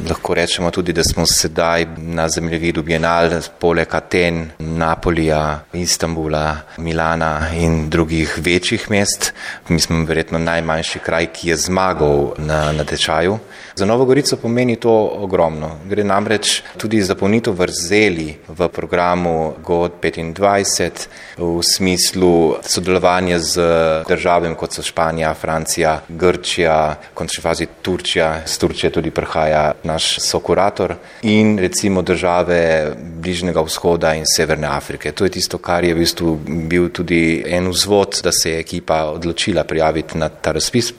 Lahko rečemo tudi, da smo sedaj na zemljevidu Bienal, poleg Aten, Napolija, Istanbula, Milana in drugih večjih mest. Mi smo verjetno najmanjši kraj, ki je zmagal na natečaju. Za Novo Gorico pomeni to ogromno. Gre namreč tudi zapolnitev vrzeli v programu GO25 v smislu sodelovanja z državami, kot so Španija, Francija, Grčija, v končni fazi Turčija. Z Turčije tudi prihaja naš sokurator in recimo države Bližnjega vzhoda in Severne Afrike. To je tisto, kar je v bistvu bil tudi en vzvod, da se je ekipa odločila prijaviti na ta razpis.